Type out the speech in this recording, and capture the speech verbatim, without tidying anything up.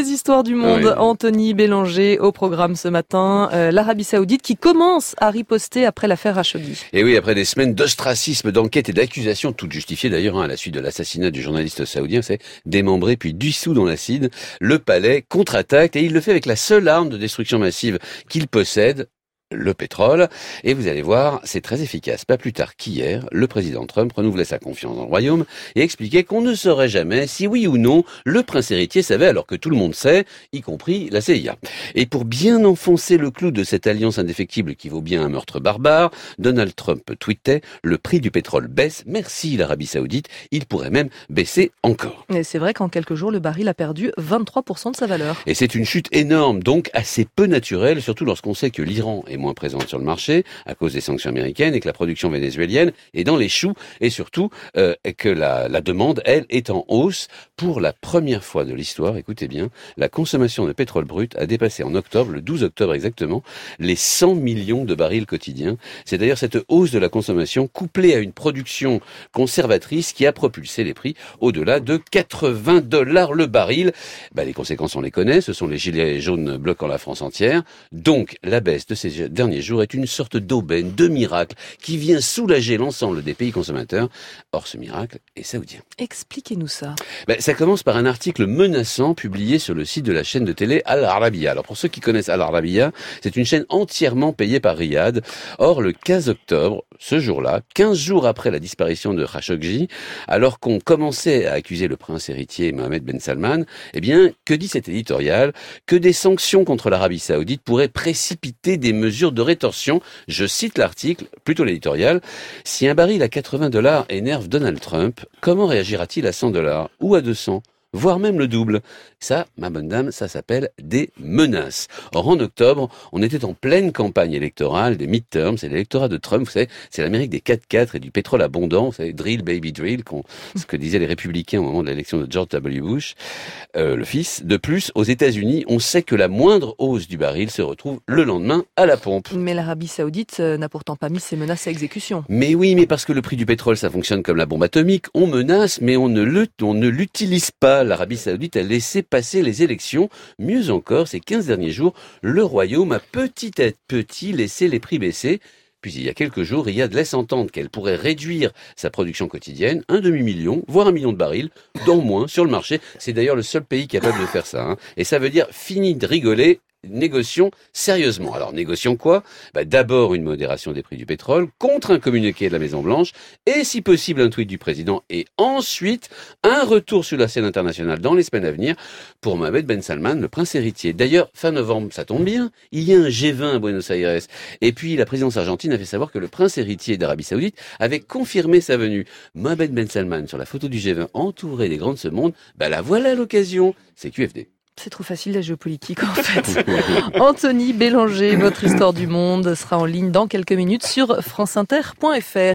les histoires du monde. Oui. Anthony Bélanger au programme ce matin. Euh, L'Arabie Saoudite qui commence à riposter après l'affaire Khashoggi. Et oui, après des semaines d'ostracisme, d'enquête et d'accusations, toutes justifiées d'ailleurs hein, à la suite de l'assassinat du journaliste saoudien, c'est démembré puis dissous dans l'acide, le palais contre-attaque et il le fait avec la seule arme de destruction massive qu'il possède, le pétrole. Et vous allez voir, c'est très efficace. Pas plus tard qu'hier, le président Trump renouvelait sa confiance dans le royaume et expliquait qu'on ne saurait jamais si oui ou non le prince héritier savait alors que tout le monde sait, y compris la C I A. Et pour bien enfoncer le clou de cette alliance indéfectible qui vaut bien un meurtre barbare, Donald Trump tweetait « Le prix du pétrole baisse, merci l'Arabie Saoudite, il pourrait même baisser encore ». Et c'est vrai qu'en quelques jours, le baril a perdu vingt-trois pour cent de sa valeur. Et c'est une chute énorme, donc assez peu naturelle, surtout lorsqu'on sait que l'Iran est moins présente sur le marché à cause des sanctions américaines et que la production vénézuélienne est dans les choux et surtout euh, que la, la demande, elle, est en hausse. Pour la première fois de l'histoire, écoutez bien, la consommation de pétrole brut a dépassé en octobre, le douze octobre exactement, les cent millions de barils quotidiens. C'est d'ailleurs cette hausse de la consommation couplée à une production conservatrice qui a propulsé les prix au-delà de quatre-vingts dollars le baril. Bah, les conséquences, on les connaît, ce sont les gilets jaunes bloquant la France entière. Donc, la baisse de ces derniers jours est une sorte d'aubaine, de miracle, qui vient soulager l'ensemble des pays consommateurs. Or, ce miracle est saoudien. Expliquez-nous ça. Ben, ça commence par un article menaçant publié sur le site de la chaîne de télé Al Arabiya. Alors, pour ceux qui connaissent Al Arabiya, c'est une chaîne entièrement payée par Riyad. Or, le quinze octobre, ce jour-là, quinze jours après la disparition de Khashoggi, alors qu'on commençait à accuser le prince héritier Mohammed Ben Salman, eh bien, que dit cet éditorial? Que des sanctions contre l'Arabie Saoudite pourraient précipiter des mesures de rétorsion. Je cite l'article, plutôt l'éditorial. Si un baril à quatre-vingts dollars énerve Donald Trump, comment réagira-t-il à cent dollars ou à deux cents? Voire même le double. Ça, ma bonne dame, ça s'appelle des menaces. Or, en octobre, on était en pleine campagne électorale des midterms, c'est l'électorat de Trump, vous savez, c'est l'Amérique des quatre quatre et du pétrole abondant, vous savez, drill, baby, drill, ce que disaient les républicains au moment de l'élection de George W. Bush, euh, le fils. De plus, aux États-Unis, on sait que la moindre hausse du baril se retrouve le lendemain à la pompe. Mais l'Arabie Saoudite n'a pourtant pas mis ses menaces à exécution. Mais oui, mais parce que le prix du pétrole, ça fonctionne comme la bombe atomique, on menace, mais on ne le, on ne l'utilise pas. L'Arabie Saoudite a laissé passer les élections. Mieux encore, ces quinze derniers jours, le royaume a petit à petit laissé les prix baisser. Puis il y a quelques jours, Riyad laisse entendre qu'elle pourrait réduire sa production quotidienne, un demi-million, voire un million de barils, d'en moins sur le marché. C'est d'ailleurs le seul pays capable de faire ça. Hein. Et ça veut dire fini de rigoler. Négocions sérieusement. Alors, négocions quoi? Bah, d'abord, une modération des prix du pétrole contre un communiqué de la Maison-Blanche et, si possible, un tweet du président et ensuite, un retour sur la scène internationale dans les semaines à venir pour Mohammed Ben Salman, le prince héritier. D'ailleurs, fin novembre, ça tombe bien, il y a un G vingt à Buenos Aires. Et puis, la présidence argentine a fait savoir que le prince héritier d'Arabie Saoudite avait confirmé sa venue. Mohammed Ben Salman, sur la photo du G vingt, entouré des grands de ce monde, bah la voilà l'occasion. C'est Q F D. C'est trop facile la géopolitique en fait. Anthony Bélanger, votre histoire du monde sera en ligne dans quelques minutes sur franceinter point fr.